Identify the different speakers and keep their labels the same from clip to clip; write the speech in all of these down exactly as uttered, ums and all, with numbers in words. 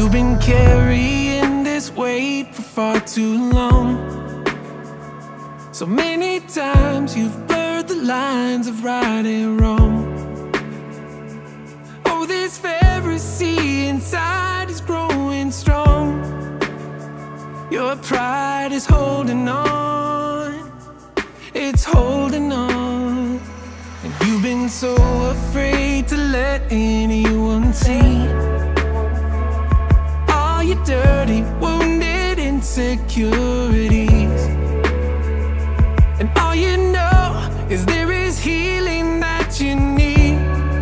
Speaker 1: you've been carrying this weight for far too long. So many times you've blurred the lines of right and wrong. Oh, this Pharisee inside is growing strong. Your pride is holding on, it's holding on. And you've been so afraid to let anyone see all your dirty, wounded insecurities. And all you know is there is healing that you need.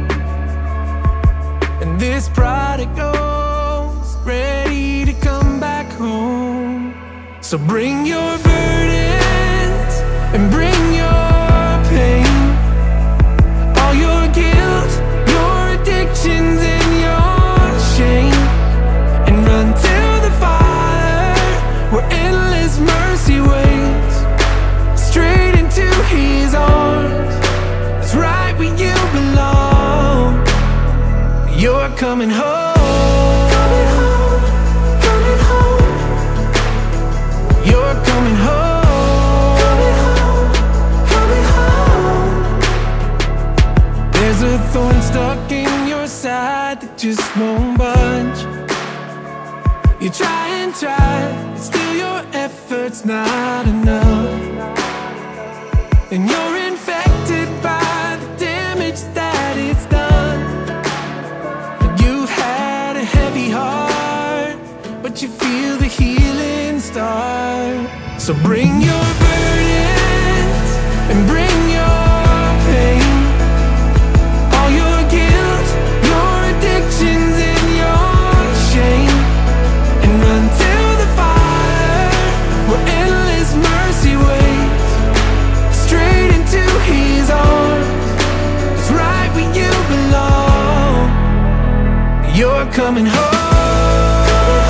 Speaker 1: And this prodigal's ready to come back home. So bring your burdens and bring your pain, all your guilt, your addictions and your shame, and run to the Father where endless mercy waits, straight into His arms. It's right where you belong. You're coming home. Coming home, coming home. You're coming home. Coming home, coming home. There's a thorn stuck in your side that just won't budge. You try and try, but still your effort's not enough. And you're infected by the damage that it's done. And you've had a heavy heart, but you feel the healing start. So bring your burdens and bring your pain, all your guilt, your addictions and your shame, and run to the Father where endless mercy waits, straight into His arms. It's right where you belong. You're coming home. Coming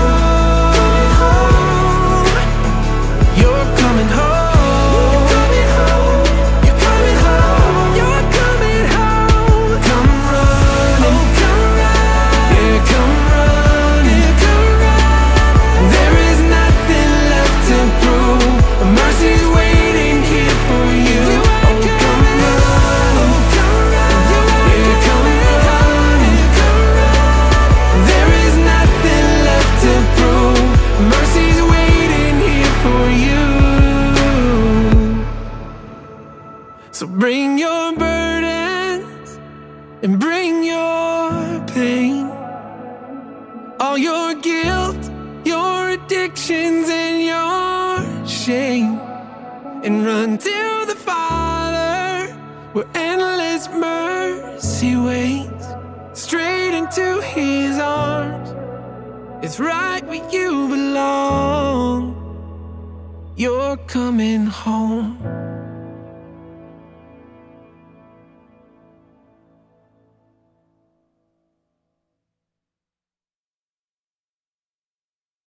Speaker 1: home, you're coming home. You're coming home. You're coming home. You're coming home. Come running, come running. Yeah, come running, come running. There is nothing left to prove. Mercy's waiting here for you. Oh, come running, come running. Yeah, come running, come running. There is nothing left to prove. Mercy's waiting here for you. So bring your burdens and bring your pain, all your guilt, your addictions and your shame, and run to the Father where endless mercy waits, straight into His arms. It's right where you belong. You're coming home.